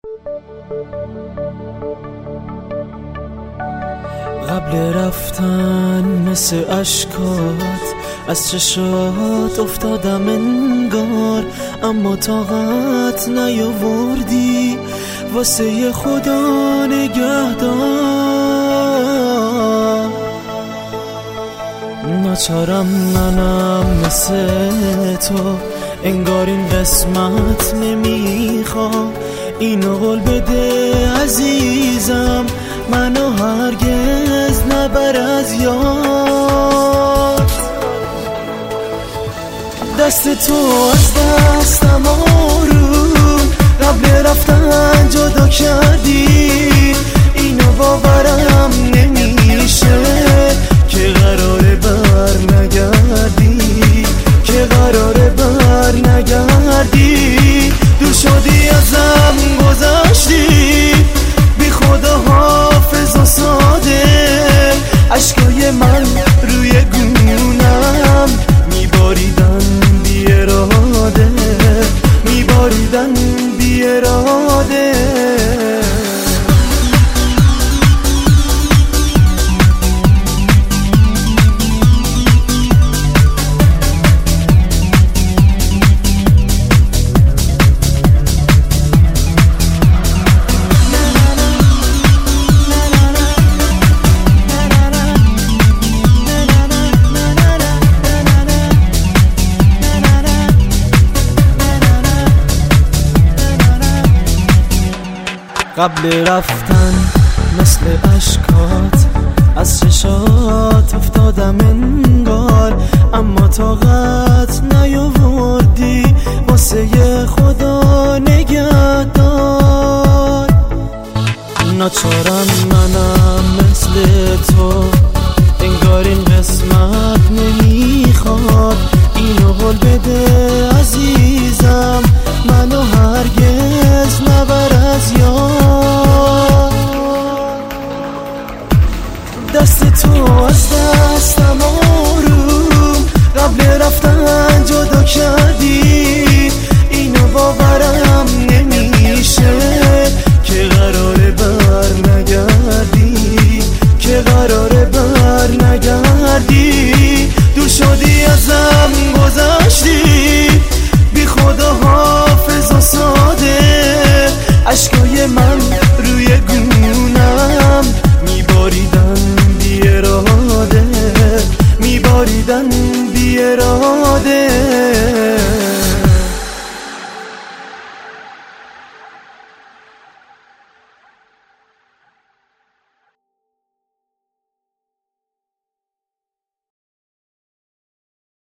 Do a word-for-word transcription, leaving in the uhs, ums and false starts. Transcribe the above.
قبل رفتن مثل اشکات از چشات افتادم انگار، اما طاقت نیاوردی واسه خدا نگهدار. ناچارم منم مثل تو، انگار این قسمت نمیخوام. اینو قول بده عزیزم، منو هرگز نبر از یاد. دست تو از دستم آروم قبل رفتن جدا کردی. اینو باورم نمیشه که قراره بر نگردی، که قراره بر نگردی. دور شدی ازم گذشتی، بی خدا حافظ و ساده. عشقای من روی گونم میباریدن بی اراده، میباریدن بی اراده. قبل رفتن مثل اشکات از چشات افتادم انگار، اما طاقت نیاوردی واسه خدا نگهدار. ناچارم منم مثل تو، انگار این قسمت نمیخواد. اینو قول بده عزیزم، منو هرگز نبر از یاد. دست تو از دستم آروم قبل رفتن جدا کردی. اینو باورم نمیشه که قراره بر نگردی، که قراره بر نگردی. دور شدی ازم گذشتی، بی خدا حافظ و ساده. عشقای من